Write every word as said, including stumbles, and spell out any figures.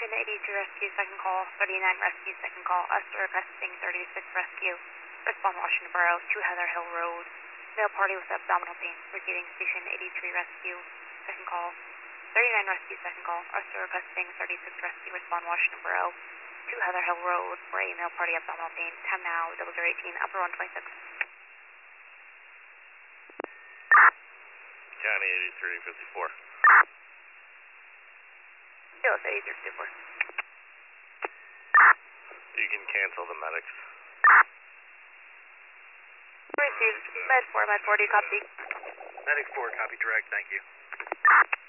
Station eighty-three Rescue, second call, thirty-nine Rescue, second call, us requesting thirty-six Rescue. Respond Washington Borough, to Heather Hill Road. Male party with abdominal pain, receiving Station eighty-three Rescue, second call. thirty-nine Rescue, second call, us requesting thirty-six Rescue, respond Washington Borough, to Heather Hill Road for a male party abdominal pain. Time now, double zero eighteen, upper one twenty-six. County eighty-three fifty-four. Yes, eighty-three fifty-four. You can cancel the medics. Received. Med four, Med four, do you copy? Medic four, copy direct, thank you.